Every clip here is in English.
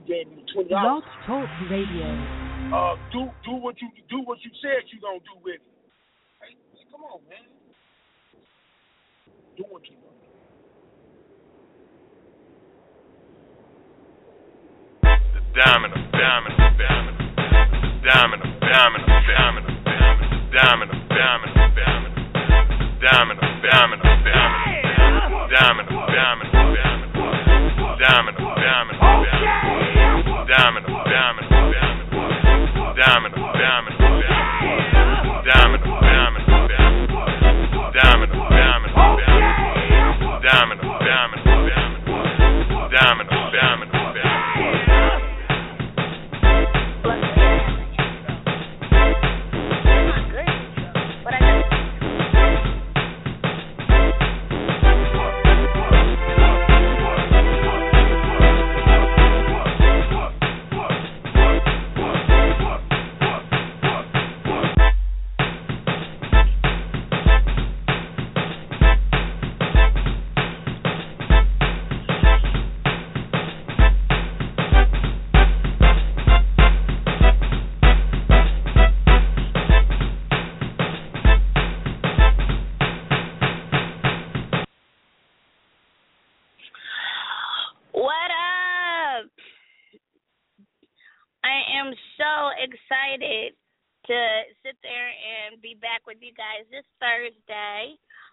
gave me $20. Blog Talk Radio. Do what you said you gonna do with it. Hey, come on, man. Do what you want. Diamond, diamond, diamond, diamond, diamond, diamond, diamond, diamond, diamond, diamond, diamond, diamond, diamond, diamond, diamond, diamond, diamond, diamond, diamond, excited to sit there and be back with you guys this Thursday.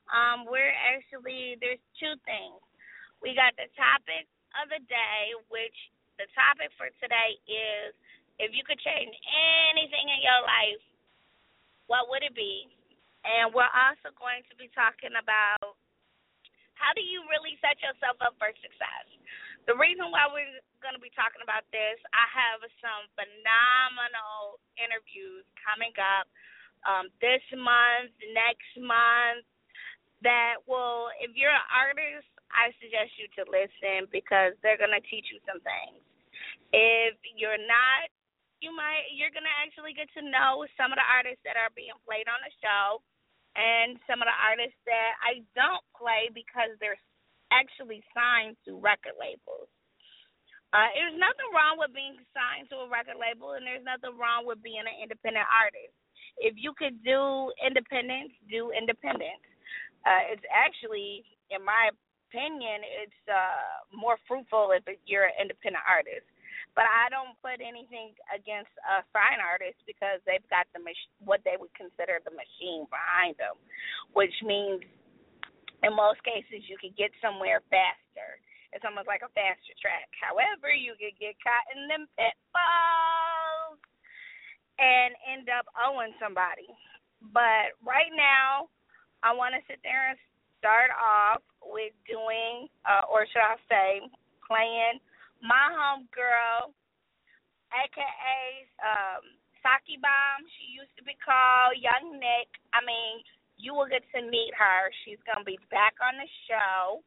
There's two things. We got the topic of the day, which the topic for today is, if you could change anything in your life, what would it be? And we're also going to be talking about, how do you really set yourself up for success? The reason why we're going to be talking about this, I have some phenomenal interviews coming up this month, next month, that will, if you're an artist, I suggest you to listen because they're going to teach you some things. If you're not, you're going to actually get to know some of the artists that are being played on the show and some of the artists that I don't play because they're actually signed to record labels. There's nothing wrong with being signed to a record label, and there's nothing wrong with being an independent artist. If you could do independence, do independence. It's actually, in my opinion, it's more fruitful if you're an independent artist. But I don't put anything against signed artists because they've got what they would consider the machine behind them, which means in most cases you could get somewhere faster. It's almost like a faster track. However, you could get caught in them pitfalls and end up owing somebody. But right now, I want to sit there and start off with doing, or should I say, playing my homegirl, a.k.a. Saki Bomb. She used to be called Young Nick. I mean, you will get to meet her. She's going to be back on the show.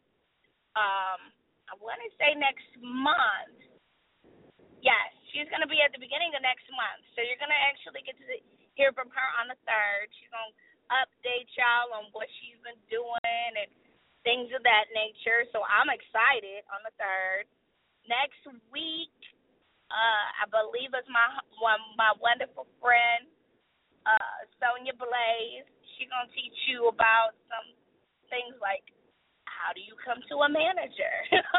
I want to say next month. Yes, she's going to be at the beginning of next month. So you're going to actually get to hear from her on the 3rd. She's going to update y'all on what she's been doing and things of that nature. So I'm excited on the 3rd. Next week, I believe it's my wonderful friend, Sonia Blaze. She's going to teach you about some things like, how do you come to a manager?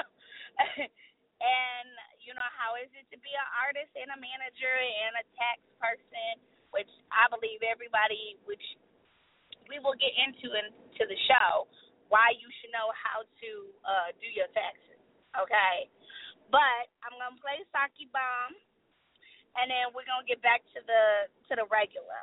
And, how is it to be an artist and a manager and a tax person, which I believe everybody, which we will get into the show, why you should know how to do your taxes, okay? But I'm going to play Saki Bomb, and then we're going to get back to the regular.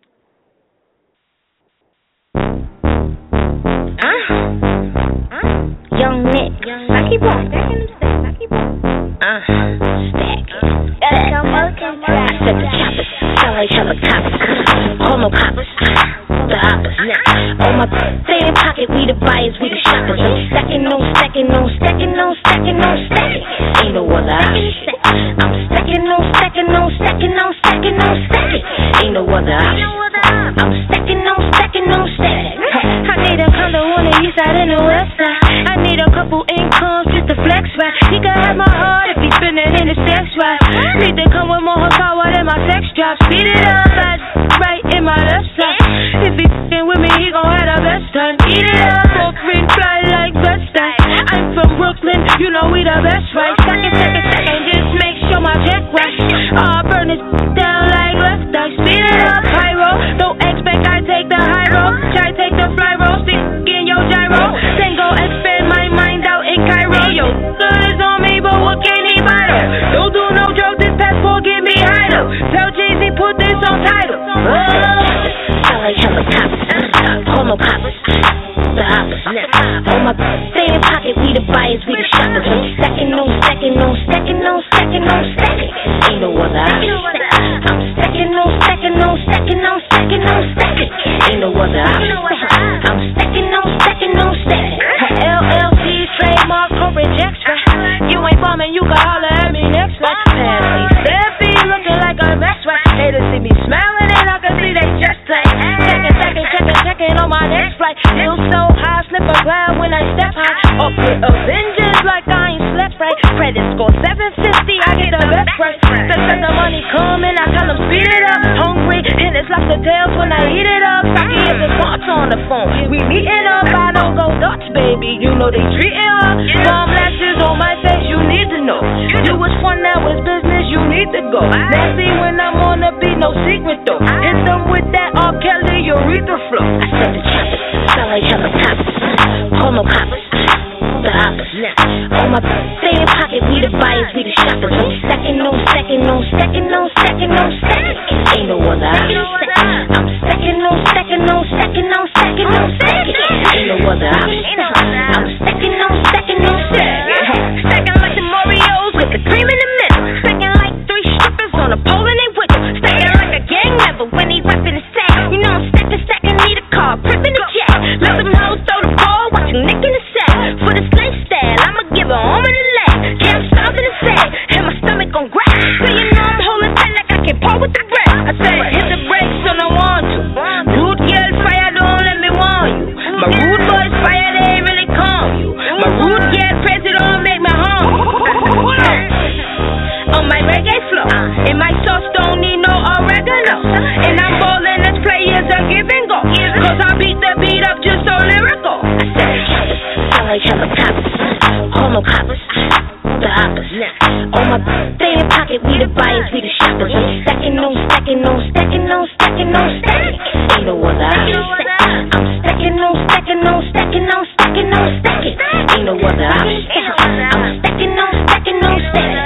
Young Nick, Saki Bomb, Saki Bomb. Stack it. I said the choppers, sound like helicopters. Homo coppers, the hoppers. On my same pocket, we the buyers, we the shoppers. I'm stacking on stacking on stacking on stacking on stacking. Ain't no other option. I'm stacking on stacking on stacking on stacking on stacking. Ain't no other option. I'm stacking on stacking on stacking. I need a condo on the east side and the west side. I need a couple incomes just to flex right. He can have my heart if he's spinning in the city. next ride. Need to come with more horsepower than my sex drive. Speed it up, that's right in my left side. If he f***ing with me, he gon' have the best time. Eat it up, or green fly like Westside. I'm from Brooklyn, you know we the best, right? Second, just make sure my check right. Burn it down like left eye. Speed it up, pyro. Don't expect I take the high road. Try take the fly road, stick in your gyro. Then go expand my mind out in Cairo. Yo, good is on me, but what can he buy though? Don't do no joke, this passport get me high though. Tell Jay-Z put this on title. Sound like helicopters, homo coppers, the opposite. On my stay in pocket, we the buyers, we the shoppers. I'm stacking, no stacking, no stacking, no stacking, no stacking. Ain't no other option. I'm stacking, no stacking, no stacking, no stacking, no stacking. Ain't no other option. I'm stacking, no stacking, no stacking. LLC, trademark, corporate extra. You ain't bombing, you can holler at me next right. Pass me, Steffi, looking like a mess right. Haters see me smiling and I can see they just like checking on my next flight. Feel so high, slip a cloud when I step high. Up with Avengers like I ain't slept right. Credit score 750, I get the best price. Since the money coming, I tell them speed it up. Hungry, and it's like the tails when I eat it up. Saki is a thoughts on the phone. We meeting up, I don't go Dutch, baby. You know they treating her. Bomb lashes on my face, you need to know. Do what's fun, now it's business, you need to go. Nasty when I'm on the beat, no secret though. Hit them with that R. Kelly, urethra flow. I said the choppers, sound like helicopters, homo coppers, the opposite. On my stay in pocket, we the buyers, we the shoppers. I'm stacking, no stacking, no stacking, no stacking, no stacking. Ain't no other option. I'm stacking, no stacking, no stacking, no stacking, no stacking. Ain't no other option. I'm stacking, no stacking, no stacking. Stacking like the Oreos with the cream in the middle. Stacking like 3 strippers on a pole and they wiggle. Stacking like a gang member when he reppin' the sack. You know I'm stacking, need a car, preppin' the jet. Let them hoes throw the ball, watch them nick in the set. For this lifestyle, I'ma give her arm and a leg. Can't stop in the set, and my stomach gon' grab. So you know I'm holding tight like I can pour with the breath. I said hit the brakes when I want to. Rude girl fire, don't let me warn you. My rude boys fire, they really calm you. My rude girl crazy, don't make me harm you. On my reggae flow, and my sauce don't need no oregano. And I'm ballin' as players are give and go. Cause I beat the beat up just so lyrical. I said choppers, sound like helicopters, homo coppers, the opposite. On my stay in pocket, we the buyers, we the shoppers. I'm stacking, no stacking, no stacking, no stacking, no stacking. Ain't no other option. I'm stacking, no stacking, no stacking, no stacking, no stacking. Ain't no other option. I'm stacking, no stacking, no stacking.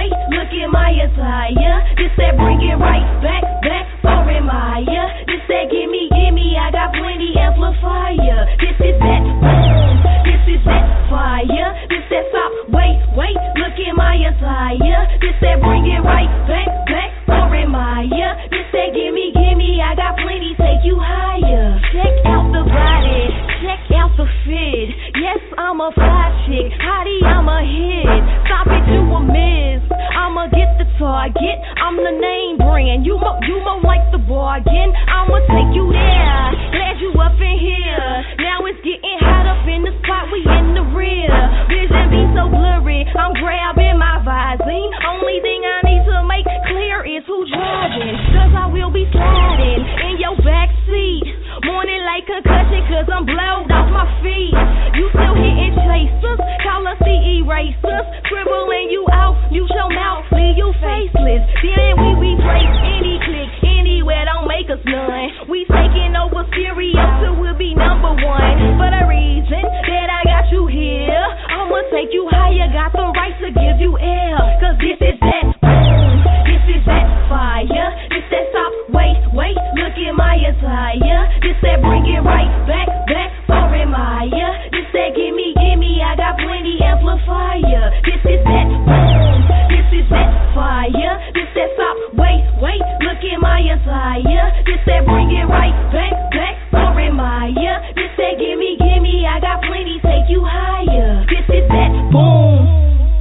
This that bring it right back, for in my This that gimme, I got plenty amplifier. This is that boom, this is that fire. This that stop, wait, look in my attire. This that bring it right back, or am I? This that gimme, I got plenty, take you higher. Check out the body, check out the fit. Yes, I'm a fly chick, hottie, I'm a hit. Stop it, you a miss. I'ma get the target, I'm the name brand. You more like the bargain. I'ma take you there. Glad you up in here. Now it's getting hot up in the spot, we in the rear. Vision be so blurry, I'm grabbing my Visine. Only thing I need to make clear is who driving. Cause I will be sliding in your backseat. Morning like concussion cause I'm blowed off my feet. You still hitting chasers, call us the erasers. Scribbling you out, use your mouth, leave you faceless. Then we break any click, anywhere, don't make us none. We taking over Syria till we'll be number one. For the reason that I got you here, I'ma take you higher, got the right to give you air. Cause this is that boom, this is that fire. This that stop, wait, look in my attire. This that bring it right back, or am I? This that gimme, I got plenty amplifier. This is that boom, this is that fire. This that stop, wait, look in my attire. This that bring it right back, or am I? This that gimme, I got plenty, take you higher. This is that boom.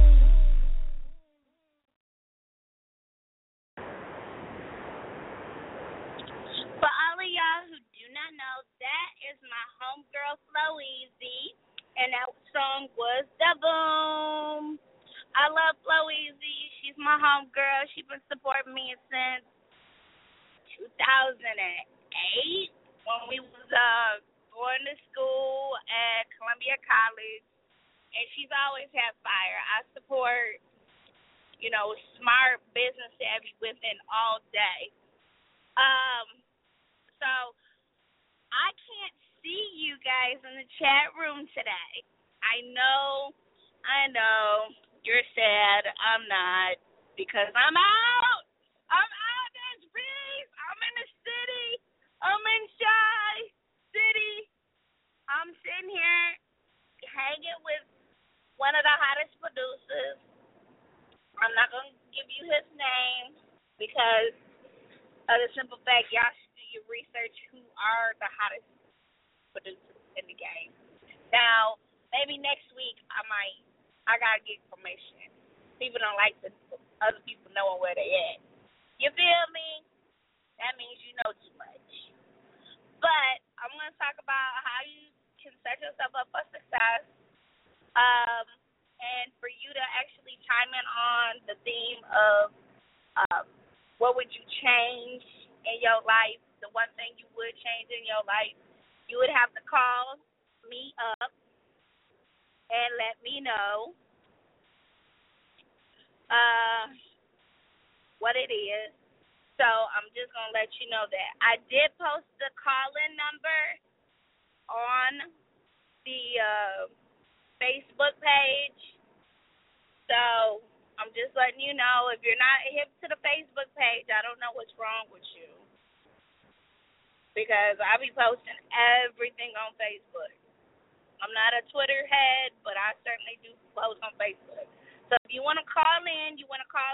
For all of y'all who do not know, that is my homegirl Floweezy, and that song was Da Boom. I love Floweezy. She's my homegirl. She's been supporting me since 2008 when we was going to school at Columbia College, and she's always had fire. I support, smart business savvy women all day. So I can't see you guys in the chat room today. I know, you're sad. I'm not, because I'm out. That's Reese. I'm in the city. I'm in Shy City. I'm sitting here hanging with one of the hottest producers. I'm not going to give you his name because of the simple fact y'all should do your research who are the hottest producers in the game. Now, maybe next week I got to get information. People don't like other people knowing where they at. You feel me? That means you know too much. But I'm going to talk about how you can set yourself up for success, and for you to actually chime in on the theme of what would you change in your life, the one thing you would change in your life. You would have to call me up and let me know what it is. So I'm just going to let you know that I did post the call-in number on the Facebook page. So I'm just letting you know, if you're not hip to the Facebook page, I don't know what's wrong with you. Because I be posting everything on Facebook. I'm not a Twitter head, but I certainly do post on Facebook. So if you want to call in, to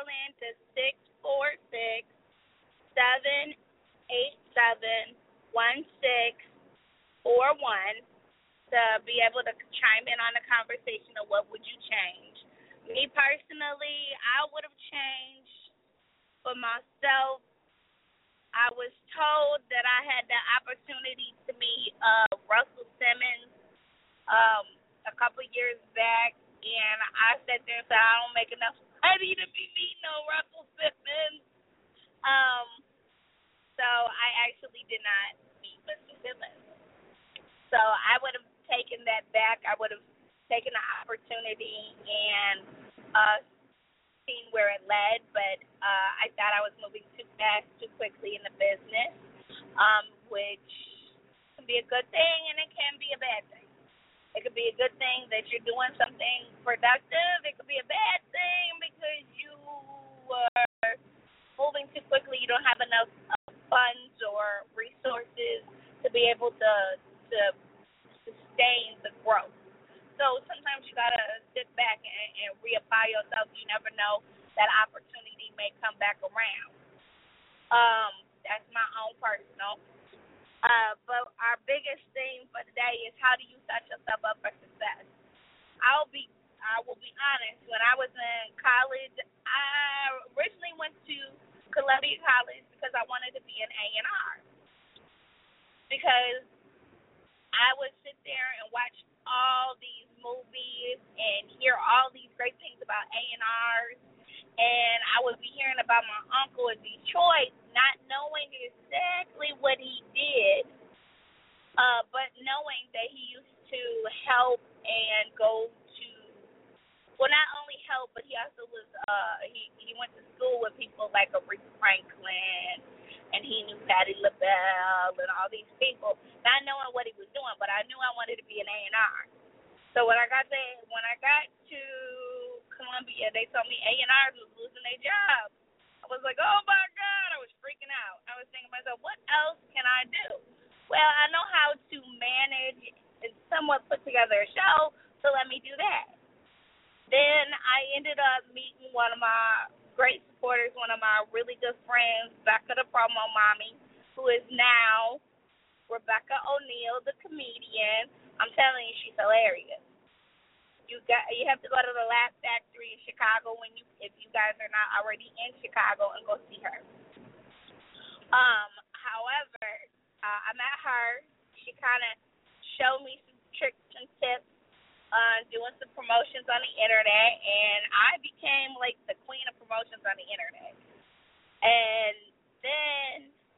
646-787-1641 to be able to chime in on the conversation of what would you change. Me personally, I would have changed for myself. I was told that I had the opportunity to meet Russell Simmons a couple years back, and I sat there and said, I don't make enough money to be meeting no Russell Simmons. So I actually did not meet Mr. Simmons. So I would have taken that back. I would have taken the opportunity and seen where it led, but I thought I was moving too fast, too quickly in the business, which can be a good thing and it can be a bad thing. It could be a good thing that you're doing something productive. It could be a bad thing because you are moving too quickly. You don't have enough funds or resources to be able to sustain the growth. So sometimes you gotta sit back and reapply yourself. You never know that opportunity may come back around. That's my own personal. But our biggest thing for today is how do you set yourself up for success? I will be honest. When I was in college, I originally went to Columbia College because I wanted to be an A&R. Because I would sit there and watch all these movies and hear all these great things about A&Rs, and I would be hearing about my uncle in Detroit, not knowing exactly what he did, but knowing that he used to help and go to, well, not only help, but he also was, he went to school with people like Aretha Franklin, and he knew Patti LaBelle and all these people, not knowing what he was doing, but I knew I wanted to be an A&R. So when I got to Columbia, they told me A&Rs was losing their jobs. I was like, oh my God, I was freaking out. I was thinking to myself, what else can I do? Well, I know how to manage and somewhat put together a show, so let me do that. Then I ended up meeting one of my great supporters, one of my really good friends, Becca the Promo Mommy, who is now Rebecca O'Neal, the comedian. I'm telling you, she's hilarious. You have to go to the Laugh Factory in Chicago if you guys are not already in Chicago, and go see her. However, I met her. She kind of showed me some tricks and tips on doing some promotions on the internet, and I became like the queen of promotions on the internet. And then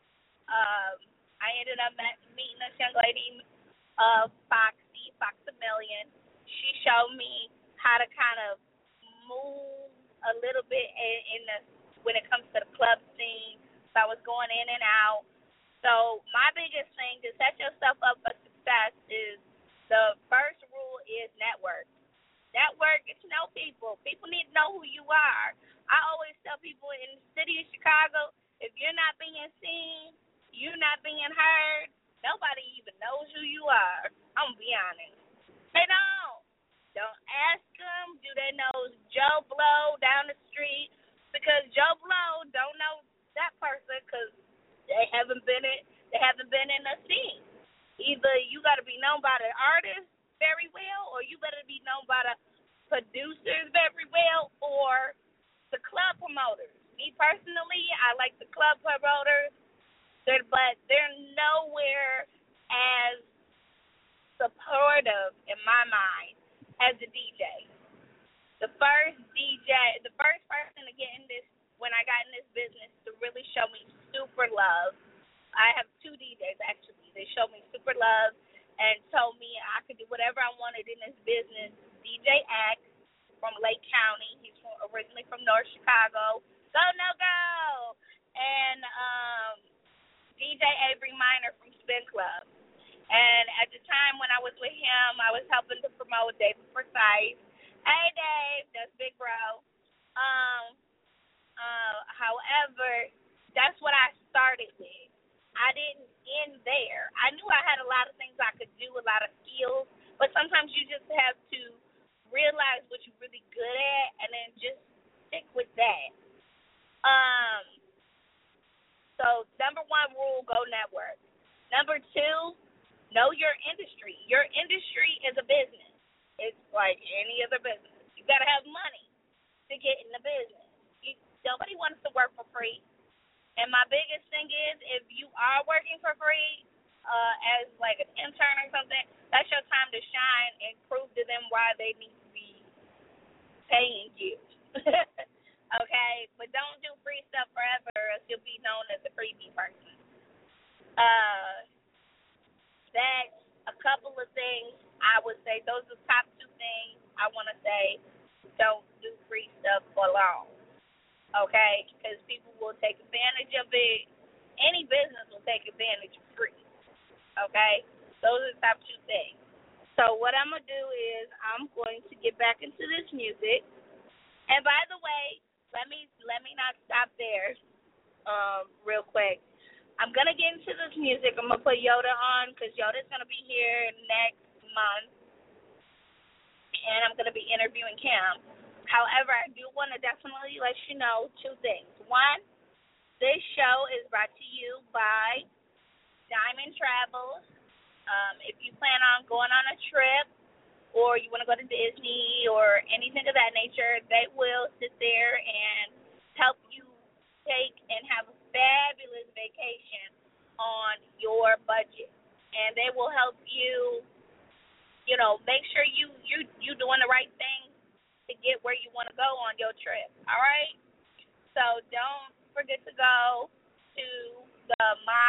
I ended up meeting this young lady, Fox a Million. She showed me how to kind of move a little bit when it comes to the club scene. So I was going in and out. So my biggest thing to set yourself up for success is, the first rule is network. Network, get to know people. People need to know who you are. I always tell people in the city of Chicago, if you're not being seen, you're not being heard, nobody even knows who you are. I'm going to be honest. They don't. Don't ask them, do they know Joe Blow down the street? Because Joe Blow don't know that person because they haven't been in the scene. Either you got to be known by the artist very well, or you better be known by the producers very well, or the club promoters. Me personally, I like the club promoters, but they're nowhere as supportive in my mind as the DJ. The first person to get in this, when I got in this business, to really show me super love. I have two DJs actually. They showed me super love and told me I could do whatever I wanted in this business. DJ X from Lake County. He's originally from North Chicago. Go, no, go! And DJ Avery Minor from Spin Club. And at the time when I was with him, I was helping to promote David Precise. Hey, Dave, that's Big Bro. However, that's what I started with. I didn't end there. I knew I had a lot of things I could do, a lot of skills, but sometimes you just have to realize what you're really good at and then just stick with that. So number one rule, go network. Number two, know your industry. Your industry is a business. It's like any other business. You got to have money to get in the business. Nobody wants to work for free. And my biggest thing is, if you are working for free as like an intern or something, that's your time to shine and prove to them why they need to be paying you. Okay? But don't do free stuff forever, or else you'll be known as a freebie person. That's a couple of things I would say. Those are the top two things I want to say. Don't do free stuff for long. Okay, because people will take advantage of it. Any business will take advantage of free. Okay, those are the top two things. So what I'm going to do is I'm going to get back into this music. And by the way, let me not stop there real quick. I'm going to get into this music. I'm going to put Yoda on because Yoda's going to be here next month. And I'm going to be interviewing Cam. However, I do want to definitely let you know two things. One, this show is brought to you by Diamond Travels. If you plan on going on a trip or you want to go to Disney or anything of that nature, they will sit there and help you take and have a fabulous vacation on your budget. And they will help you, you know, make sure you doing the right thing to get where you want to go on your trip. All right? So don't forget to go to the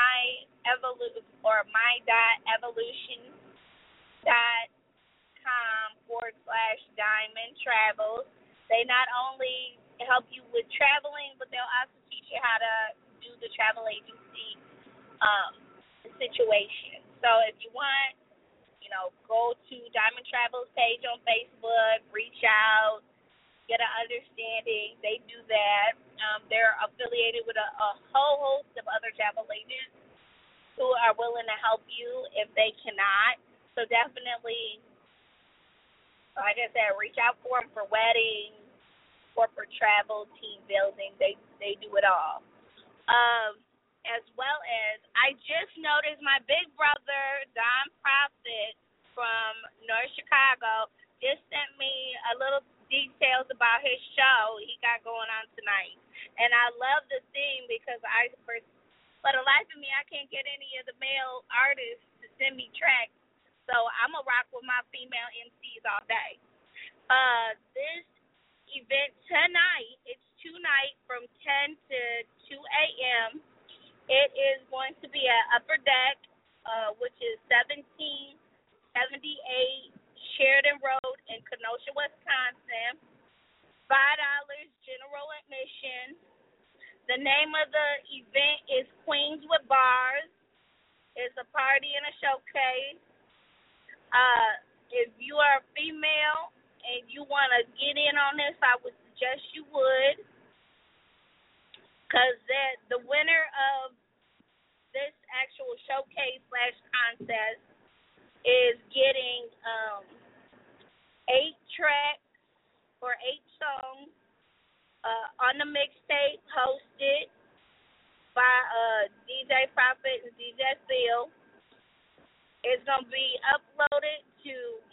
my.evolution.com/Diamond Travels. They not only help you with traveling, but they'll also teach you how to do the travel agency situation. So if you want, you know, go to Diamond Travels page on Facebook, reach out, get an understanding. They do that. They're affiliated with a whole host of other travel agents who are willing to help you if they cannot. So definitely, like I said, reach out for them for weddings, corporate travel, team building. They do it all. As well as, I just noticed my big brother, Don Prophet from North Chicago, just sent me a little details about his show he got going on tonight. And I love the theme because for the life of me, I can't get any of the male artists to send me tracks. So I'm going to rock with my female MCs all day. This event tonight, it's 2 nights from 10 to 2 a.m. It is going to be at Upper Deck, which is 1778 Sheridan Road in Kenosha, Wisconsin. $5 general admission. The name of the event is Queens with Bars. It's a party and a showcase. If you are a female and you want to get in on this, I would suggest you would. Because the winner of this actual showcase/contest is getting 8 tracks or 8 songs on the mixtape hosted by DJ Prophet and DJ Phil. It's going to be uploaded to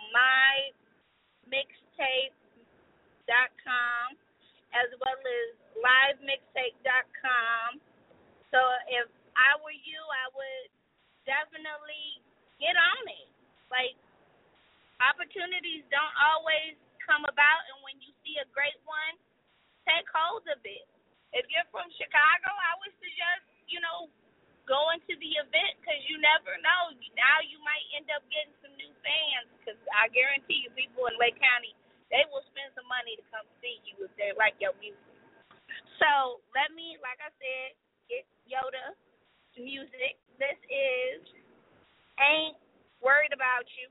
mymixtape.com as well as livemixtape.com. So if I were you, I would definitely get on it. Like, opportunities don't always come about, and when you see a great one, take hold of it. If you're from Chicago, I would suggest, going to the event because you never know. Now you might end up getting some new fans because I guarantee you people in Lake County, they will spend some money to come see you if they like your music. So let me, like I said, get Yoda music. This is Ain't Worried About You.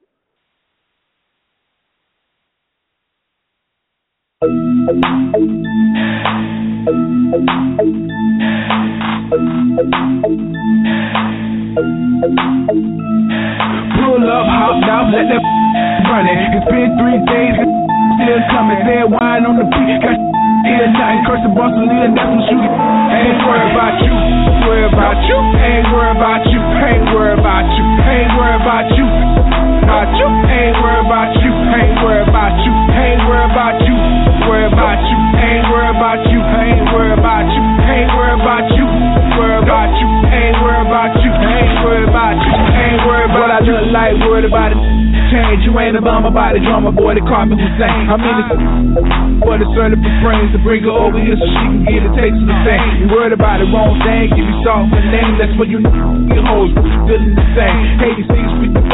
Pull up, hop out, let that running. It's been 3 days, still coming. Red wine on the beat, got still nothing. Curse the boss and leave, that's some shooting. Ain't worried about you, worried about you. Ain't worried about you, ain't worried about you. Ain't worried about you, about you. Ain't worried about you, ain't worried about you. Ain't worried about you, worried about you. Ain't worried about you, ain't worried about you. Ain't worried about you, worried about you. Ain't worried about you, ain't worried about you. Ain't worried about what I look like, worried about it. Change, you ain't a bum about it, drama boy, they call me Hussein. I'm in this for the searching for brains to bring her over here so she can get a taste of the thing. You worried about the wrong thing, give you soft and name, that's what you hoes feeling the same. 86, 55, ain't no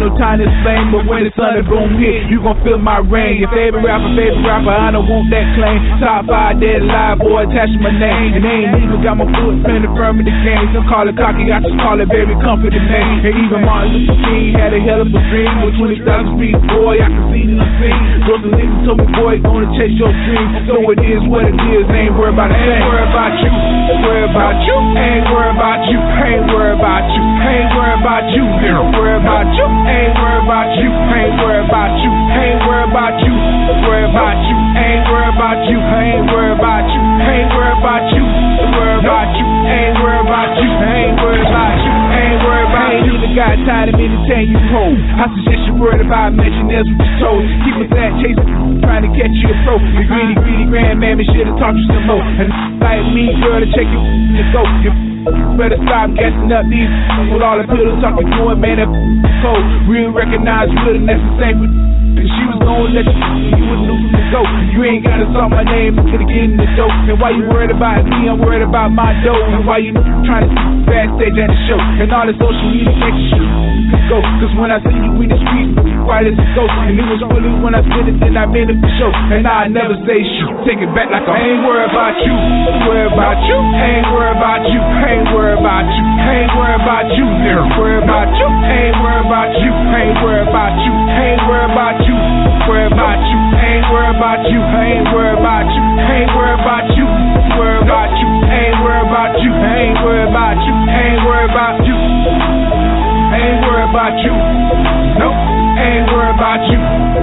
no time to explain, but when the sun and boom hit, you gon' feel my rain. Your favorite rapper, I don't want that claim. Top 5 dead alive, boy, attach my name. And they ain't even got my foot spinning firm in the game. Some call it cocky, I just call it very confident man. And even Martin Luther King had a hell of a dream. With 20,000 feet, boy, I can see it in the scene. Those niggas told me, boy, gonna chase your dream. So it is what it is, ain't worried about it. Ain't worried about you, ain't worried about you. Ain't worried about you, ain't worried about you. Ain't worried about you, ain't worried about you. Ain't worried about you, ain't worried about you. Ain't worried about you, worried about you. Ain't worried about you, ain't worried about you. Ain't worried about you, worried about you. Ain't worried about you, ain't worried about you. Ain't worried about you. Ain't even got time to entertain you home. I suggest you worried about mention that's what you told. Keep us that chasing, trying to catch you a pro. The greedy grand man should've taught you some more. And like me, girl, to check you in the go. You better stop gassing up these with all the pillows talking to it, man. That cold. Real recognize real, and that's the same with. And she was gonna let you wouldn't lose from the go. You ain't gotta talk my name to get in the dough. And why you worried about me, I'm worried about my dough. And why you trying to fast stage at the show. And all the social media extra go. Cause when I see you in the streets, quiet as a ghost. And it was really when I said it, then I made it for show. And I never say shoot, take it back like I ain't worried about you. Worried about you, ain't worried about you. Ain't worried about you, ain't worried about you. Never worried about you, ain't worried about you. Ain't worried about you, ain't worried about you. Worried about you, ain't worried about you. Ain't worried about you, ain't worried about you. Worried about you, ain't worried about you. Ain't worried about you, ain't worried about you. Ain't worried about you. Nope, ain't worried about you.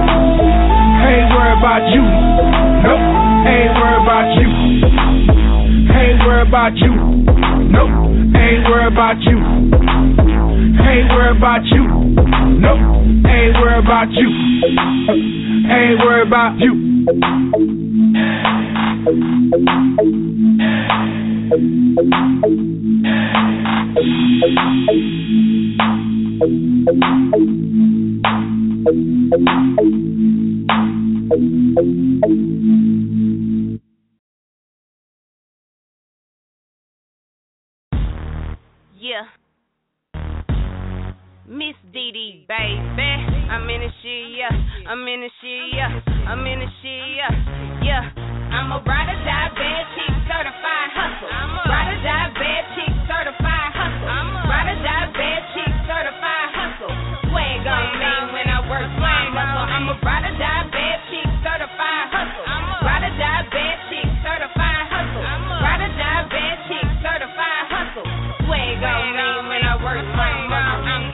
Ain't worried about you. Nope, ain't worried about you. Ain't worried about you. Nope, ain't worried about you. Ain't worried about you. Nope, ain't worried about you. Ain't worried about you. Yeah. Miss Didi, baby. I'm in the shit, yeah. I'm in the shit, yeah. I'm in the shit, yeah. Yeah. I'm a ride or die bad chick, certified hustle. Ride or die bad chick, certified hustle. Ride or die bad chick, certified hustle. Swag on me when I work my muscle. I'm a ride or die bad chick, certified hustle. Ride or die bad chick, certified hustle. Ride or die bad chick, certified hustle. Swag on me when I work my muscle. I'm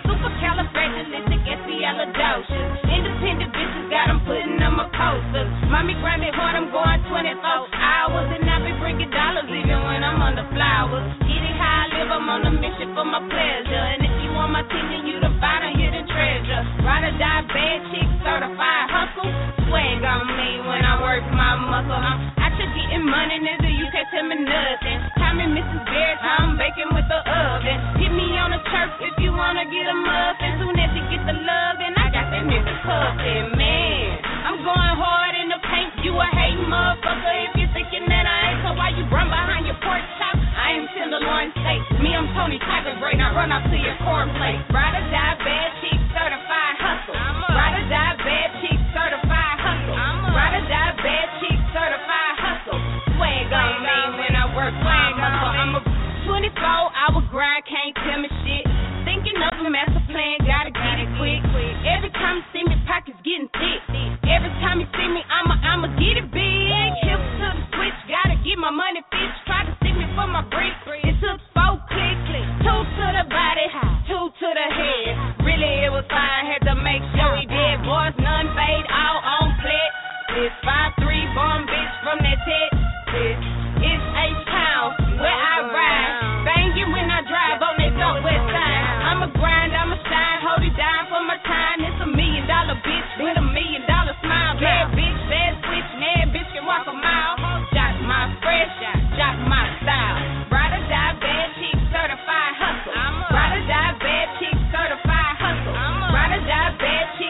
supercalifragilisticexpialidocious. Independent bitches got them putting on my posters. Mommy grind it hard, I'm going 24 hours. And I be bringing dollars even when I'm under flowers. Get it how I live, I'm on a mission for my pleasure. And if you want my team, then you the find a hidden treasure. Ride or die bad chick, certified hustle. Swag on me when I work my muscle. I'm out here getting money, nigga, you can't tell me nothing. Call me Mrs. Bears, I'm baking with the oven. Hit me on the turf if you wanna get a muffin. Soon as you get the love, then I got that nigga puffin', man. I'm going hard in the paint, you a hating motherfucker if you thinking that I ain't. So why you run behind your pork chop? I am tenderloin steak. Me, I'm Tony Tiger Great, now run up to your corn plate. Ride or die bad chick, certified hustle. Ride or die bad chick, certified hustle. Ride or die bad chick, certified hustle. Swag on me when I work my muscle. I'm a 24-hour grind, can't tell me shit. Thinking of a master plan, gotta get it quick. Every time you see me, pockets getting thick. Every time you see me, I'ma get it big. Hips to the switch, gotta get my money fixed. Try to stick me for my bricks. It took 4 clicks, 2 to the body, 2 to the head. Really, it was fine, had to make sure he did. Boys, none fade, all on flat. This 5'3" born bitch from that Texas. It's H-Town, where I ride. Banging when I drive on that southwest side. I'ma grind, I'ma shine, hold it down for my time. It's $1 million bitch with $1 million smile. Bad bitch, bad switch, mad bitch can walk a mile. Shot my fresh, shot my style. Ride or die bad chick, certified hustle. Ride or die bad chick, certified hustle. Ride or die bad chick,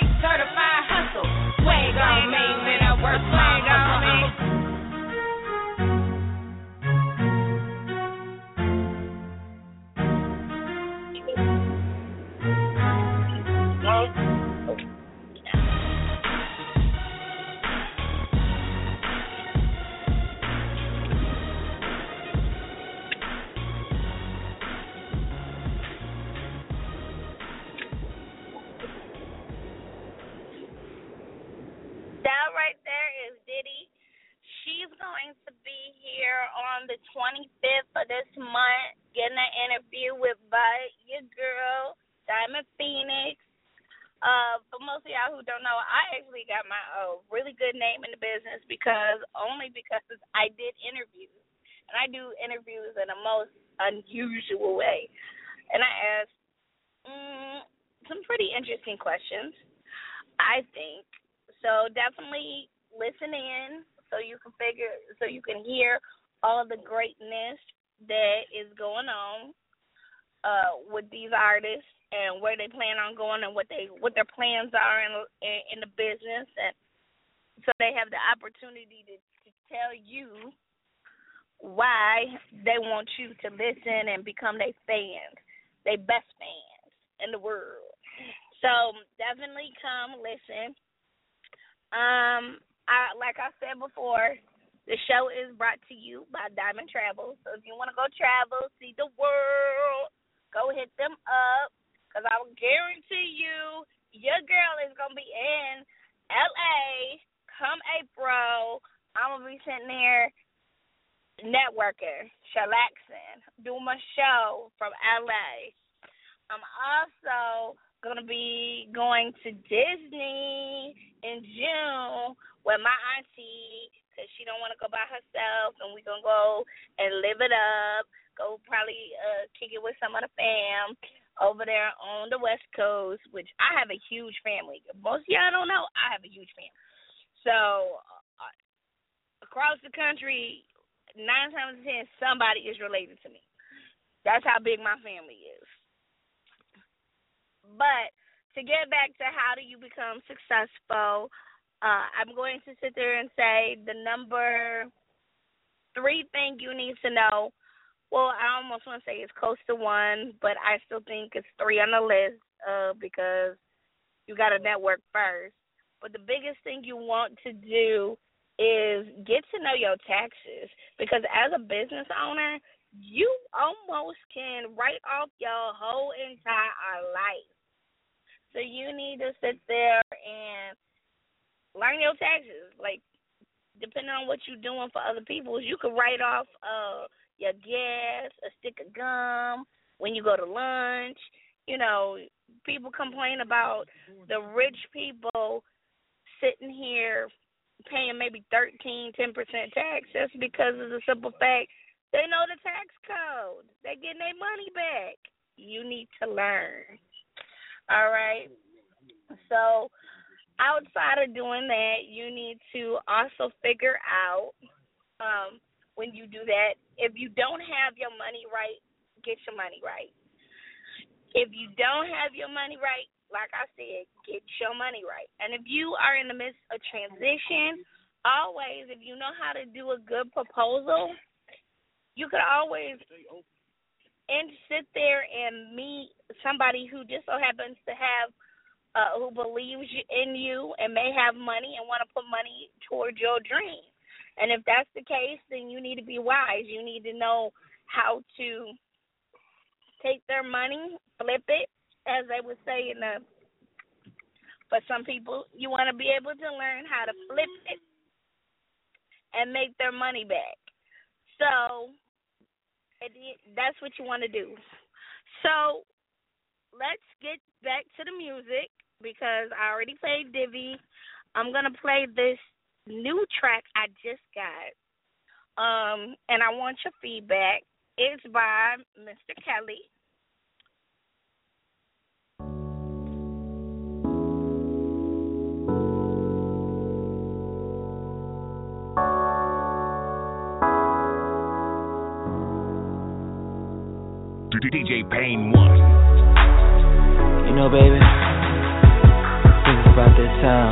going to be here on the 25th of this month, getting an interview with Bud, your girl, Diamond Phoenix. For most of y'all who don't know, I actually got my really good name in the business because I did interviews. And I do interviews in the most unusual way. And I asked some pretty interesting questions, I think. So definitely listen in so you can hear all the greatness that is going on with these artists and where they plan on going and what their plans are in the business, and so they have the opportunity to tell you why they want you to listen and become their fans, their best fans in the world. So definitely come listen. Like I said before, the show is brought to you by Diamond Travel. So if you want to go travel, see the world, go hit them up, because I will guarantee you your girl is going to be in L.A. come April. I'm going to be sitting there networking, chillaxing, doing my show from L.A. I'm also going to be going to Disney in June with my auntie because she don't want to go by herself, and we're going to go and live it up, go probably kick it with some of the fam over there on the West Coast, which I have a huge family. Most of y'all don't know, I have a huge family. So across the country, 9 times out of 10, somebody is related to me. That's how big my family is. But to get back to how do you become successful, I'm going to sit there and say the number 3 thing you need to know. Well, I almost want to say it's close to 1, but I still think it's 3 on the list because you got to network first. But the biggest thing you want to do is get to know your taxes, because as a business owner, you almost can write off your whole entire life. So you need to sit there and learn your taxes. Like, depending on what you're doing for other people, you could write off your gas, a stick of gum, when you go to lunch. You know, people complain about the rich people sitting here paying maybe 13, 10% tax. That's because of the simple fact they know the tax code. They're getting their money back. You need to learn. All right? So outside of doing that, you need to also figure out when you do that, if you don't have your money right, get your money right. If you don't have your money right, like I said, get your money right. And if you are in the midst of transition, always, if you know how to do a good proposal, you could always sit there and meet somebody who just so happens to have, who believes in you and may have money and want to put money towards your dream. And if that's the case, then you need to be wise. You need to know how to take their money, flip it, as they would say for some people, you want to be able to learn how to flip it and make their money back. So that's what you want to do. So let's get back to the music, because I already played Divi. I'm going to play this new track I just got, and I want your feedback. It's by Mr. Kelly. DJ Pain 1. You know, baby, think about that time.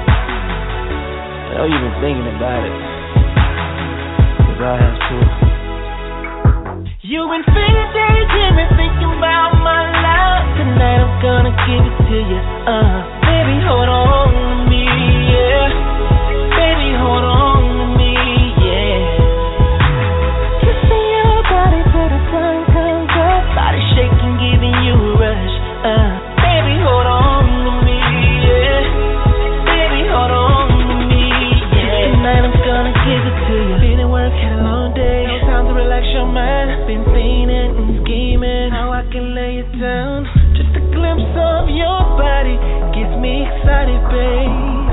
I know you've been thinking about it, 'cause I have too. You've been daydreaming, thinking about my love. Tonight I'm gonna give it to you. Baby, hold on to me, yeah. Baby, hold on to me, yeah. Kissing your body till the sun comes up. Body shaking, giving you a rush. Baby, hold on to me, yeah. Baby, hold on to me, yeah. Tonight I'm gonna give it to you. babe.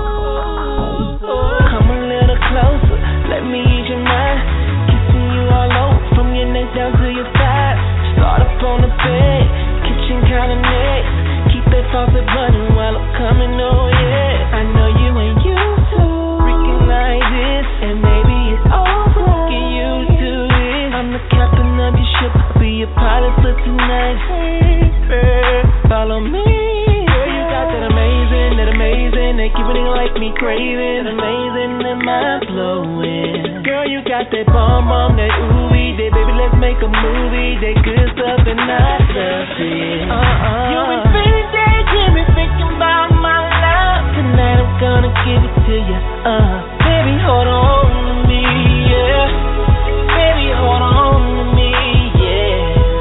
Come a little closer, let me ease your mind. Kissing you all over, from your neck down to your thighs. Start up on the bed, kitchen counter next. Keep that faucet running while I'm coming, oh yeah. I know you ain't used to freaking like this, and maybe it's over. Get used to it. I'm the captain of your ship, I'll be your pilot for tonight. Follow me. Girl, you got that amazing, that keep a nigga like me craving. That amazing, that mind blowing. Girl, you got that bomb, that ooey, that baby, let's make a movie. That good stuff and I love it. You been feeling daydreaming, thinking about my love. Tonight I'm gonna give it to you. Baby, hold on to me, yeah. Baby, hold on to me, yeah.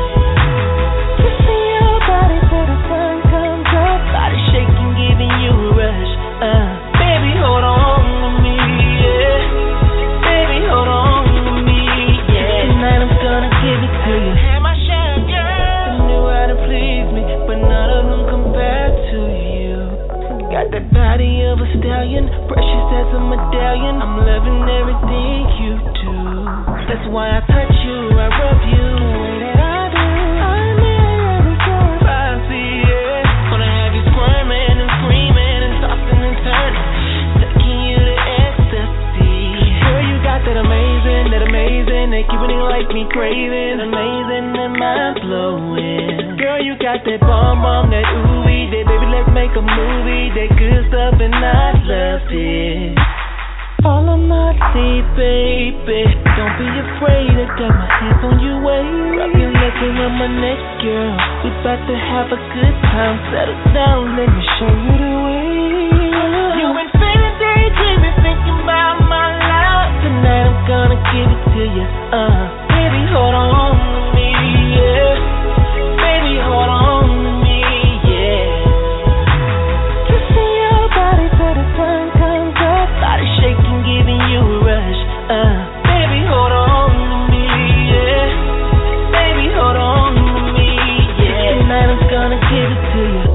Kissing your body till the sun comes up. Body shaking, giving you a rush. Baby, hold on to me, yeah. Baby, hold on to me, yeah. Tonight I'm gonna give it to you. Have my share, girl. They knew how to please me, but none of them compare to you. Got the body of a stallion, precious as a medallion. I'm loving everything you do. That's why I touch you, I rub you the way that I do. I'm in so spicy, yeah. Gonna have you squirming and screaming and tossing and turning, taking you to ecstasy. Girl, you got that amazing, that keep a nigga like me craving. Amazing and mind blowing. Girl, you got that bomb, that ooey, that baby, let's make a movie. That good stuff and I love it. Follow my lead, baby. Don't be afraid, I got my hands on your waist. Rub your legs around my neck, girl. We about to have a good time. Settle down, let me show you the way. You been feeling daydreaming, thinking about my love. Tonight I'm gonna give it to you. Baby, hold on to me, yeah. Baby, hold on to me, yeah. Kissing your body till the sun comes up. Body shaking, giving you a rush. Baby, hold on to me, yeah. Baby, hold on to me, yeah. Tonight I'm gonna give it to you.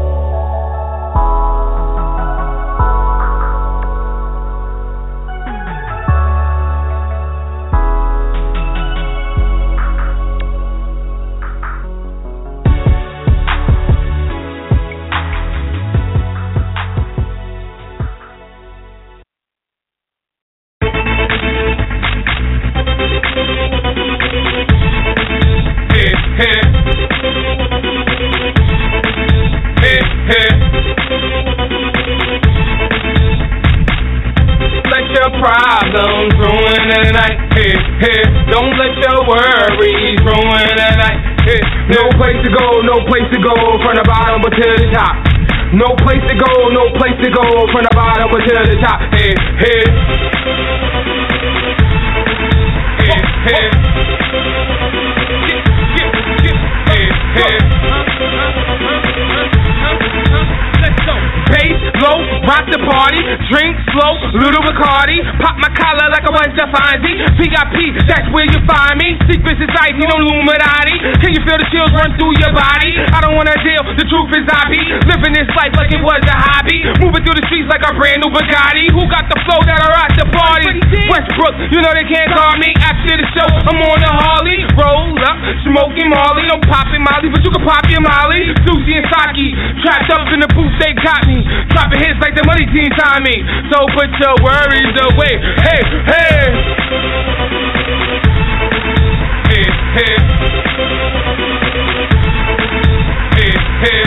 Problems ruin the night. Don't let your worries ruin the night. No place to go from the bottom but to the top. No place to go from the bottom but to the top. Bass low, rock the party, drink slow, little Bacardi, pop my collar like I was just Fonzie. VIP, that's where you find me. Secret society, no Illuminati. Can you feel the chills run through your body? I don't wanna deal, the truth is I be living this life like it was a hobby. Moving through the streets like a brand new Bugatti. Who got the flow that'll rock the party? Westbrook, you know they can't call me. After the show, I'm on the Harley. Roll up, smoking Molly. Don't pop it Molly, but you can pop your Molly. Susie and Saki, trapped up in the booth, they got me. Dropping hits like the money team time me. So put your worries away. Hey, hey. Hey, hey. Hey, hey.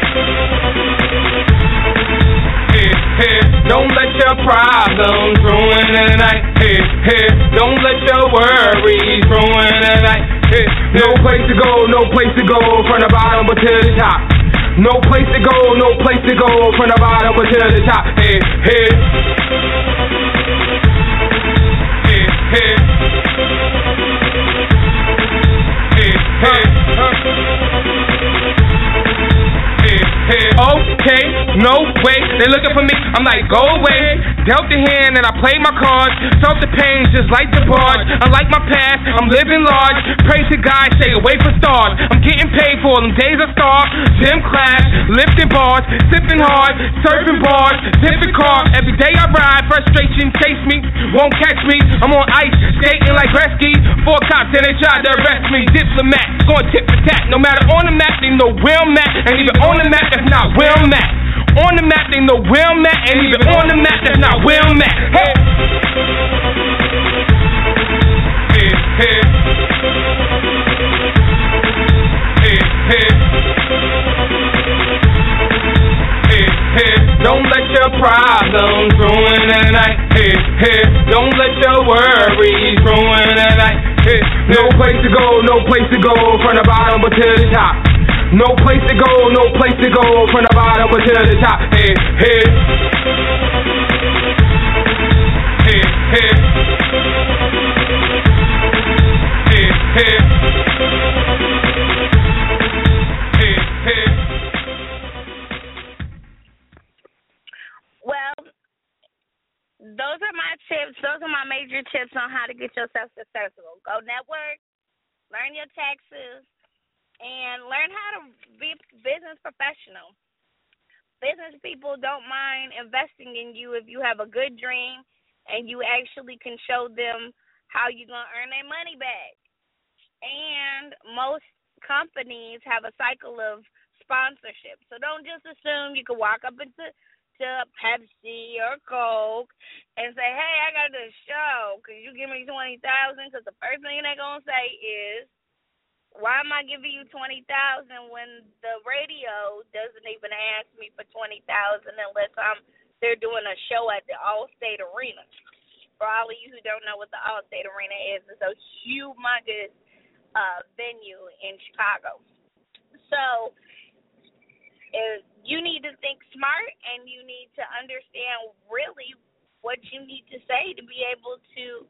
Hey, hey. Don't let your problems ruin the night. Hey, hey. Don't let your worries ruin the night. Hey, no place to go from the bottom but to the top. No place to go from the bottom but to the top. Hey, hey. Hey, hey. Hey, hey. Hey, hey. okay, no way. They looking for me, I'm like, go away. Dealt the hand and I played my cards. Felt the pain just like the barge. Unlike my past, I'm living large. Pray to God, stay away from stars. I'm getting paid for all them days I starved. Gym class, lifting bars, sipping hard, surfing bars, zipping cars. Every day I ride, frustration chase me, won't catch me. I'm on ice, skating like Gretzky. 4 cops and they tried to arrest me. Diplomat, going tit for tat. No matter on the map, they know where I'm at. And even on the map, that's not where I'm at. On the map, they know where I'm at. And even on the map, that's not where I'm at. Hey. Hey, hey. Hey, hey. Hey, hey. Don't let your problems ruin the night. Hey, hey. Don't let your worries ruin the night. Hey, no place to go, no place to go from the bottom but to the top. No place to go, no place to go from the bottom but to the top. Hey, hey. Hey, hey. Hey, hey. Hey, hey. Well, those are my tips. Those are my major tips on how to get yourself successful. Go network, learn your taxes, and learn how to be business professional. Business people don't mind investing in you if you have a good dream and you actually can show them how you're going to earn their money back. And most companies have a cycle of sponsorship. So don't just assume you can walk up into Pepsi or Coke and say, hey, I got this show. Could you give me $20,000? Because the first thing they're going to say is, why am I giving you $20,000 when the radio doesn't even ask me for $20,000 unless they're doing a show at the Allstate Arena? For all of you who don't know what the Allstate Arena is, it's a humongous venue in Chicago. So you need to think smart and you need to understand really what you need to say to be able to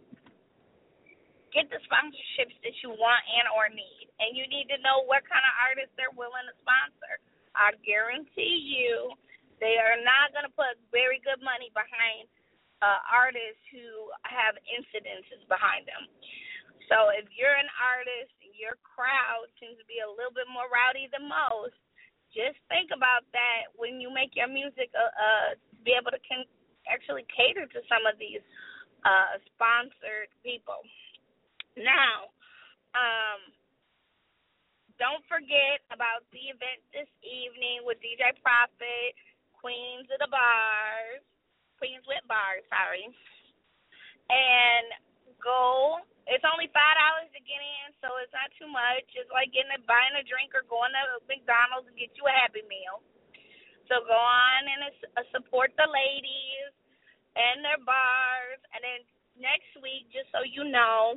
get the sponsorships that you want and or need. And you need to know what kind of artists they're willing to sponsor. I guarantee you they are not going to put very good money behind artists who have incidences behind them. So if you're an artist and your crowd seems to be a little bit more rowdy than most, just think about that when you make your music to be able to actually cater to some of these sponsored people. Now, don't forget about the event this evening with DJ Prophet, Queens with Bars, and go. It's only $5 to get in, so it's not too much. It's like buying a drink or going to McDonald's and get you a Happy Meal. So go on and support the ladies and their bars. And then next week, just so you know,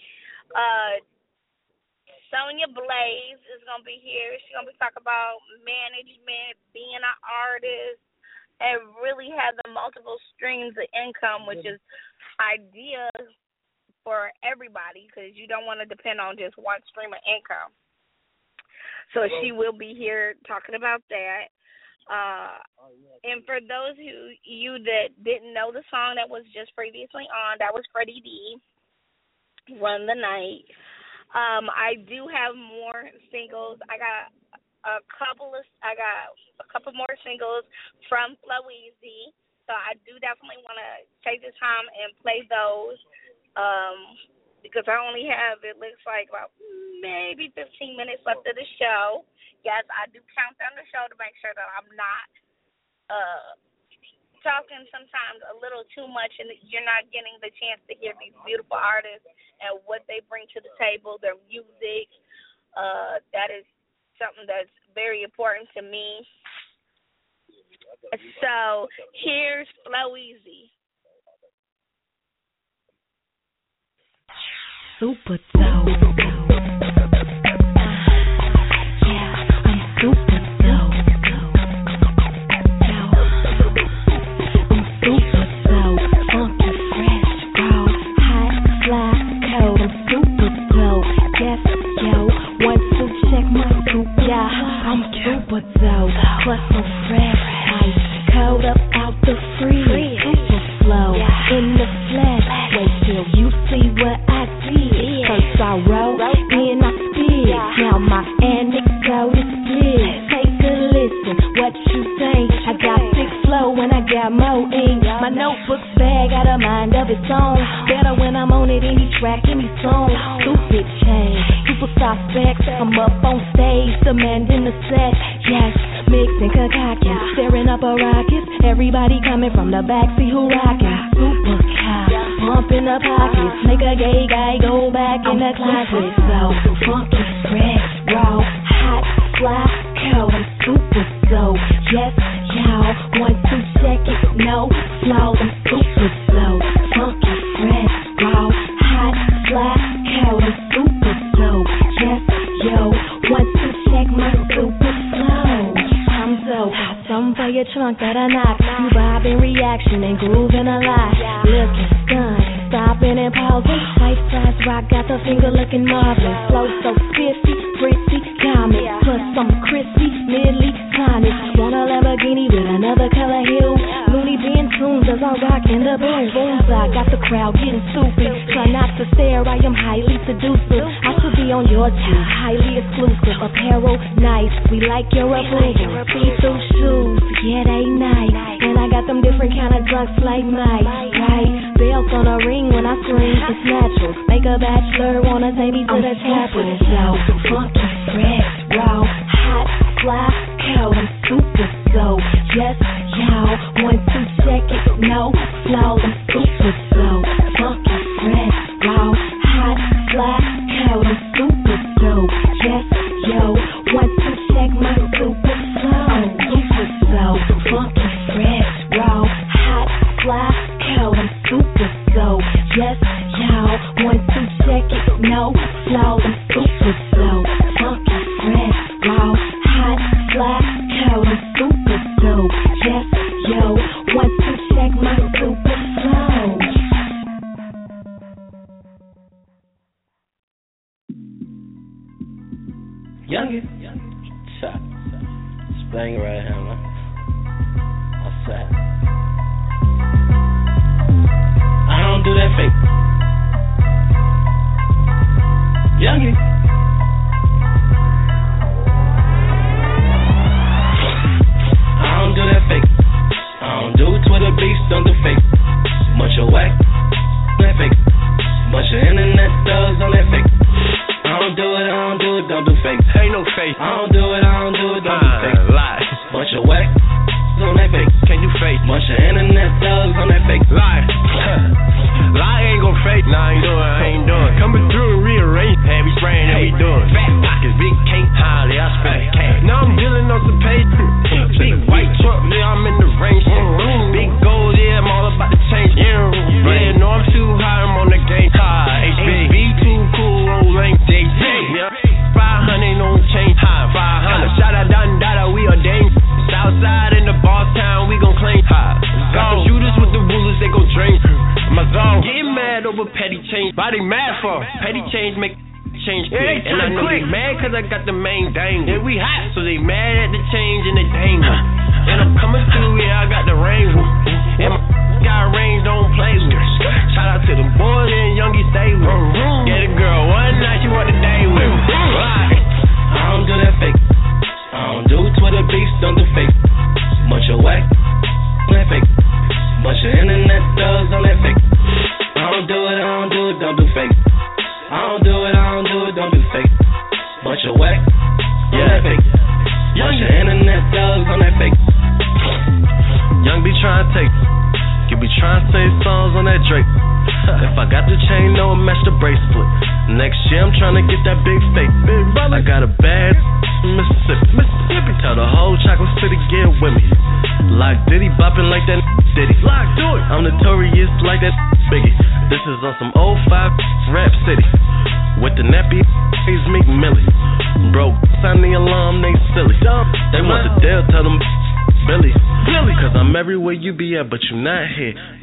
Sonya Blaze is going to be here. She's going to be talking about management, being an artist, and really have the multiple streams of income, which is ideal for everybody because you don't want to depend on just one stream of income. So she will be here talking about that. And for those you that didn't know the song that was just previously on, that was Freddie D, Run the Night. I do have more singles. I got a couple more singles from Floweezy, so I do definitely want to take this time and play those because I only have, it looks like, about maybe 15 minutes left of the show. Yes, I do count down the show to make sure that I'm not talking sometimes a little too much and you're not getting the chance to hear these beautiful artists and what they bring to the table, their music. That is something that's very important to me. So here's Floweezy. Super dope. Yeah, I'm super dope. I'm super dope. Funky, fresh, raw, hot, fly, cold. I'm super dope. Yes, yo. 1, 2, check my scoop. Yeah, I'm super dope. flow, plus some fresh ice, cold up out the freeze, super flow, in the flesh, wait till you see what I did, first I wrote, then I spit, now my anecdote is split, take a listen, what you think, I got thick flow when I got more ink, my notebook's bag got a mind of its own, better when I'm on it, any track, any song, stupid change, superstar specs, I'm up on stage, demanding the set, yes, mixing concoction, staring up a rocket, everybody coming from the back, see who rockin', super cow, pump in the pockets, make a gay guy go back in the closet, so funky, fresh, raw, hot, fly, cold, I'm super so, yes, y'all, 1, 2, check it, no, flow, I'm super so, funky, fresh, raw, hot, fly, cold, I'm super so, yes, yo, 1, 2, check my super flow, I'm so hot, something for your trunk that I knock, you bobbing reaction and grooving a lot, looking stunned, stopping and pausing, white size rock, got the finger looking marvelous, flow so spiffy, pretty, comic, plus some crispy, nearly tonic, want a Lamborghini with another color hue, loony bin tunes as I rock in the boom, booms, I got the crowd getting stupid, try not to stare, I am highly seductive, I should be on your team, highly exclusive, apparel, nice, we like your approval, see-through shoes, yeah they nice, and I got them different kind of drunks like Mike, right, belts on a ring when I swing, it's natural, make a bachelor wanna take me to the chapel, so funky, fresh, raw, hot, fly, cold, I'm super so, yes, y'all, 1, 2, check it, no, flow, I'm super so, funky, fresh, raw, hot, fly, cold, I'm super so, yes, yo, 1, 2, check my super flow, super so, funky, fresh, raw, hot, fly, cold, I'm super so, yes, y'all, 1, 2, check it, no, flow, I'm super so, funky, fresh, raw, hot, fly, cold, I'm super so, yes, yo, 1, 2, check my super flow. Youngin, chop, bang right here, man. Outside. I don't do that fake. Youngin. I don't do that fake. I don't do Twitter beefs, don't do fake. Bunch of whack, that fake. Bunch of internet thugs on that fake. I don't do it, don't do fake. Ain't no fake. I don't do it, don't do fake. Lie. Bunch of whack on that fake. Can't do fake. Bunch of internet thugs on that fake. Lie. Lie ain't gon' fake. Nah, I ain't doing. Coming through and rearrange. Heavy brain, how we doing? Fat pockets, big cake, highly, I spend cash. Now I'm dealing on some paper. Big white truck, yeah, I'm in the range. Big gold, yeah, I'm all about to change. Yeah, no, I'm too high, I'm on the game. HB too cool, roll length, yeah. 500 on change, high 500. Shout out Dada, we are dangerous. Southside in the boss town, we gon' claim high. Got the shooters with the rulers, they gon' drain. My zone, getting mad over petty change. Why they mad for? Petty change make change quick. And I know they mad cause I got the main dang. Yeah, we hot, so they mad at the change and the danger. And I'm coming through, yeah, I got the rain. And my got range, don't play with. Shout out to the boys and youngie stay with. Get a girl one night, she want a day with. I don't do that fake. I don't do Twitter beefs, don't do fake. Bunch of whack, that fake. Bunch of internet thugs on that fake. I don't do it, don't do fake. I don't do it, don't do fake. Bunch of whack, yeah, that fake. Bunch of internet thugs on that fake. Young be trying to take. You be trying to sing songs on that Drake. If I got the chain, no, match the bracelet. Next year, I'm trying to get that big fake. I got a bad Mississippi. Tell the whole chocolate city, get with me. Like Diddy, bopping like that Diddy. I'm notorious like that Biggie. This is on some old 5 rap city. With the nappy, he's Meek Millie. Bro, sign the alarm, they silly. They want the deal, tell them Billy. Cause I'm everywhere you be at, but you not here. New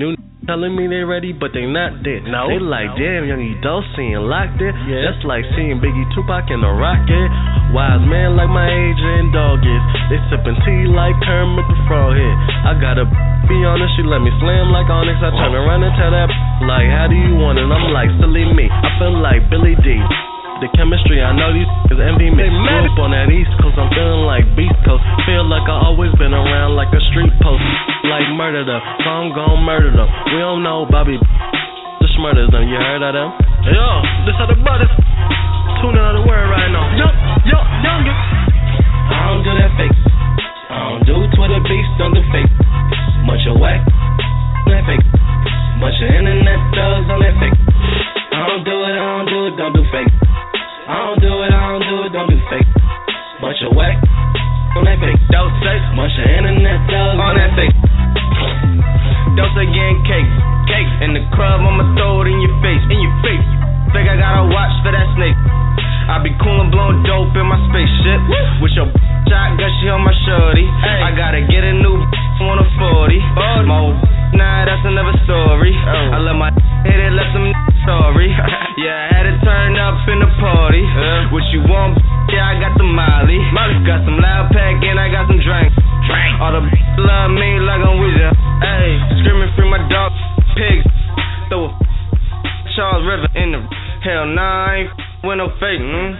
telling me they ready, but they not there. No. They like, damn, young Edo seeing locked there. Yeah. That's like seeing Biggie Tupac in the Rocket. Wise man like my age and dog is. They sipping tea like Kermit the Froghead. I gotta be honest, she let me slam like Onyx. I turn around and tell that like, how do you want it? I'm like, silly me. I feel like Billy D. The chemistry, I know these niggas envy me. Grew up on that East Coast, I'm feeling like Beast Coast. Feel like I always been around like a street post. Like murder them, so I'm gon' murder them. We don't know Bobby, just murders them. You heard of them? Yo, this are the brothers. Tune another word right now. Yo, younger. I don't do that fake. I don't do Twitter beats, don't do fake. Much of whack, that fake. Bunch of internet thugs on that fake. I don't do it, don't do fake. I don't do it, don't do fake. Bunch of whack on that fake. Don't say bunch of internet thugs on that fake. Don't say getting cake. In the club, I'ma throw it in your face. Think I got a watch for that snake. I be cool and blowing dope in my spaceship. With your shot gushy on my shorty. I gotta get a new on a 40. My old nah, that's another story. I let my hit it, let some story. Yeah, I had to turn up in the party. What you want? Yeah, I got the Molly. Got some loud pack and I got some drink. All the love me like I'm with ya. Hey, screaming free my dog pigs. Throw a Charles River in the hell nah, I ain't with no fake.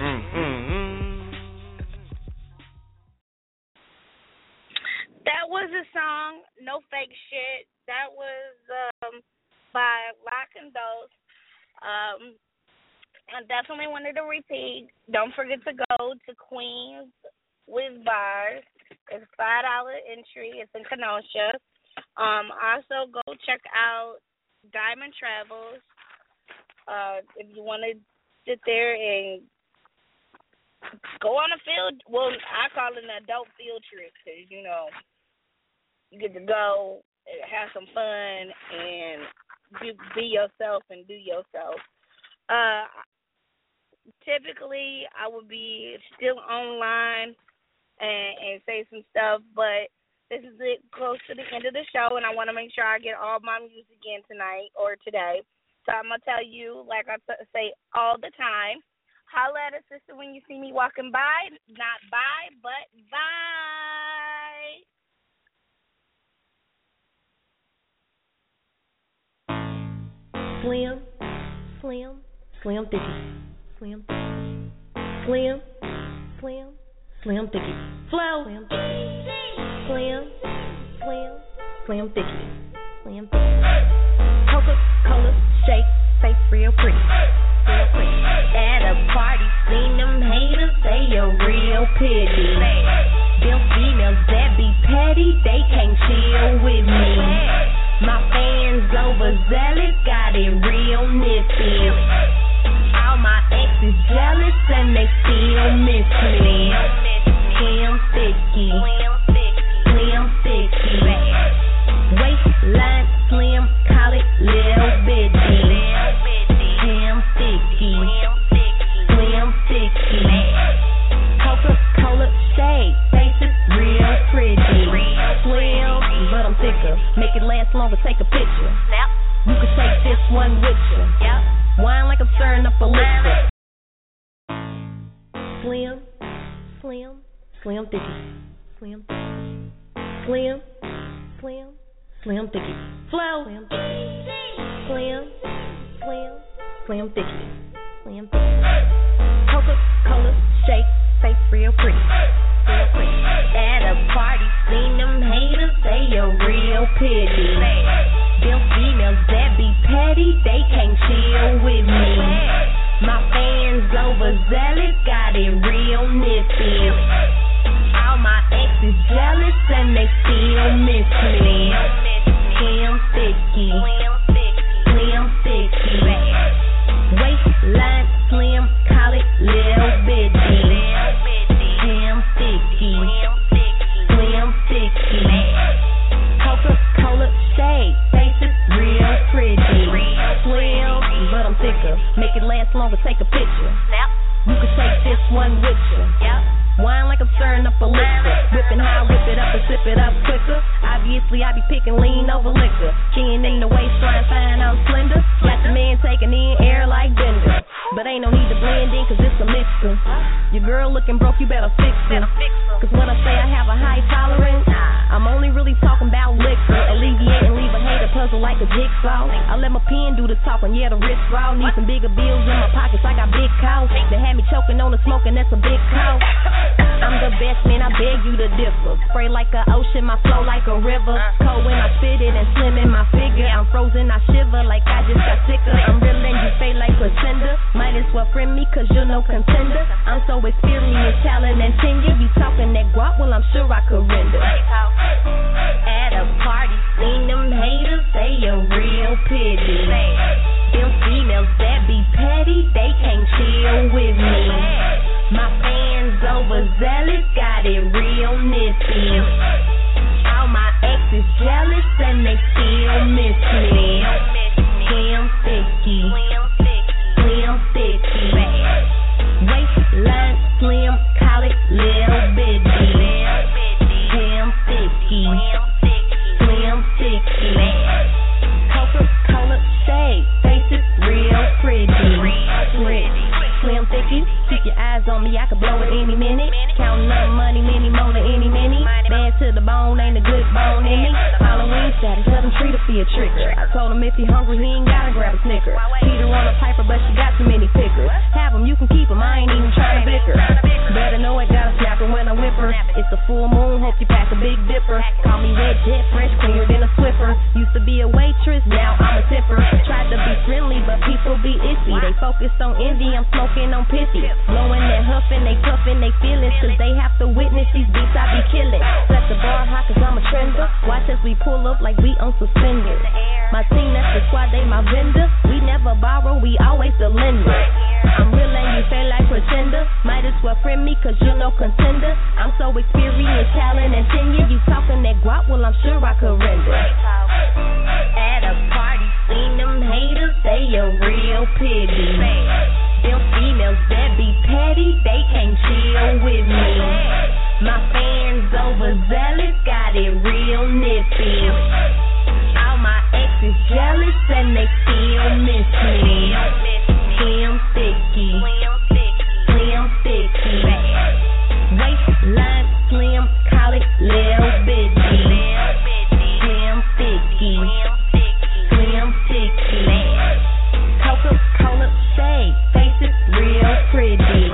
That was a song, No Fake Shit. That was by Lock and Dose. I definitely wanted to repeat. Don't forget to go to Queens with Bars. It's $5 entry. It's in Kenosha. Also, go check out Diamond Travels. If you want to sit there and go on a field, well, I call it an adult field trip because, you know, you get to go, have some fun, and be yourself and do yourself. Typically, I would be still online and say some stuff, but this is it close to the end of the show, and I want to make sure I get all my music in tonight or today. So I'm going to tell you, like I say all the time, holla at a sister when you see me walking by. Not by, but bye. Slim Thicky. Slim Thicky. Flow. Slim Thicky. Coca-Cola shake, face real pretty. At a party, seen them haters, they a real pity. Them females that be petty, they can't chill with me. My fans overzealous, got it real nifty. All my exes jealous and they still miss me. Slim Thicky. Waistline slim, call it Lil Bitty. Slim Thicky. Coca-Cola shade, faces real pretty. Slim, but I'm thicker. Make it last longer, take a picture. You can take this one with you. Wine like I'm stirring up a liquor. Slim Thicky. Slim Thicky. Flow. Slim Thicky. Coca-Cola shake, face real pretty. At a party, seen them haters, they a real pity. Them females that be petty, they can't chill with me. My fans overzealous, got it real nifty. All my exes jealous and they still miss me. Slim Thicky. Waistline slim, call it Lil Bitty. Slim Thicky. Coca-Cola shade, faces real pretty. Slim, but I'm thicker. Make it last longer, take a picture. You can take this one with you. Wine like I'm stirring up a liquor. Whipping high, whip it up and sip it up quicker. Obviously, I be picking lean over liquor. Chin in the waistline, elixir. Your girl looking broke, you better fix her. Cause when I say I have a high tolerance, I'm only really talking about liquor. Alleviate and leave a hater puzzle like a jigsaw. I let my pen do the talking, yeah, the wrist raw. Need some bigger bills in my pockets, I got big cows. They had me choking on the smoke and that's a big cow. I'm the best, man, I beg you to differ. Spray like an ocean, my flow like a river. Cold when I spit it and slim in my figure. I'm frozen, I shiver like I just got sicker. I'm real and you fade like Placenta. Might as well friend me cause you're no contender. I'm so experienced, talent and tenure. You talking that guap, well I'm sure I could render. At a party, seen them haters, they a real pity. Them females that be petty, they can't chill with me. My fans overzealous, got it real nifty. All my exes jealous and they still miss me. Slim thicky, slim thicky. Waistline slim, call it little bitty. Slim thicky, slim thicky. Coca-Cola shade, face is real pretty. Slim thicky, keep your eyes on me, I could blow it any minute. Counting up money, many more than any mini. Bad to the bone, ain't a good bone in me. Halloween status, let him treat her for a tricker. I told him if he hungry, he ain't gotta grab a Snicker. Peter on a piper, but she got too many pickers. Have him, you can keep him, I ain't even trying to bicker. Better know I gotta snap her when I whip her. It's a full moon, hope you pack a Big Dipper. Call me red jet, fresh, cleaner than a Swiffer. Used to be a waitress, now I'm a tipper. Tried to be friendly, but people be iffy. They focused on envy, I'm smoking on pissy. Blowing that huffing, they cuffing, they feelings. Cause they have to witness these beats I be killing. Set the bar high cause I'm a trender. Watch as we pull up like we on suspenders. My team, that's the squad, they my vendor. We never borrow, we always the lender. I'm real and you feel like pretender. Might as well friend me cause you're no contender. I'm so experienced, talent and tenure. You talking that guap, well I'm sure I could render. At a party, seen them haters, they a real pity. Them females that be petty, they can't chill with me. My fans overzealous, got it real nippy. All my exes jealous and they still miss me. Slim thicky, slim thicky. Waistline slim, call it little bitty. Slim thicky, slim thicky. Coca-Cola shade, face is real pretty.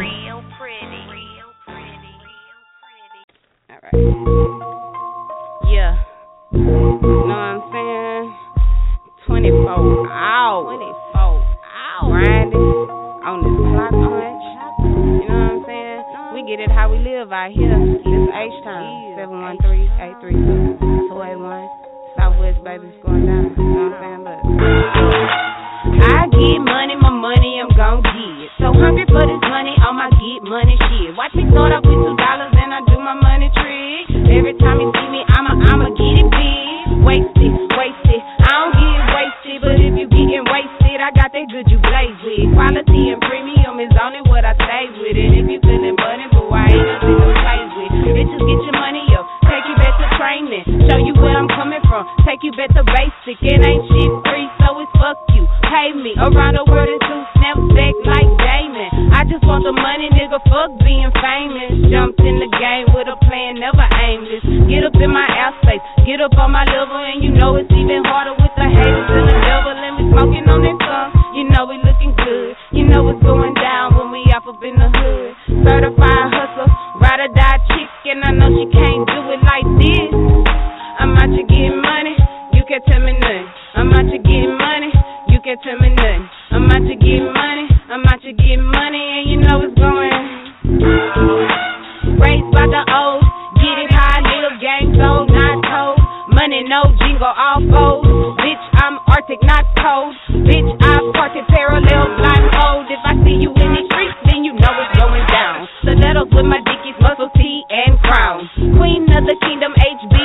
Alright. Yeah. Know what I'm saying? 24 hours. Grinding on this clock punch. You know what I'm saying? We get it how we live out here. It's H-Time. 713-832-281. Southwest, baby, it's going down. You know what I'm saying? Look. I get money, my money, I'm gon' get. So hungry for this money, on my get money shit. Watch me start off with $2 and I do my money trick. Every time you see me, I'ma get it big. Wasted. I don't get wasted, but if you getting wasted, I got that good you blaze with. Quality and premium is only what I stay with. And if you feeling money, boo, I ain't nothing to play with. Bitches get your money up, take you back to training. Show you where I'm coming from, take you back to basic. It ain't shit free, so it's fuck you. Pay me around the world in 2 snaps back like Damon. I just want the money, nigga, fuck being famous. Jumped in the game with a plan, never aimless. Get up in my airspace, get up on my level, and you know it's even harder with the haters and the devil. And we smoking on that tongue, you know we looking good. You know what's going down when we off up in the hood. Certified hustle, ride or die chick, and I know she can't do it like this. I'm out to get money, you can't tell me nothing. I'm out to get money, you can't tell me nothing. I'm out to get money, and you know it's going. Raised by the O's, get it how I live, game sold, not told. Money no jingle, all foes. Bitch, I'm Arctic, not cold. Bitch, I park it parallel, blindfold. If I see you in the streets, then you know it's going down. Stilettos with my dickies, muscle T and crown. Queen of the kingdom, HB.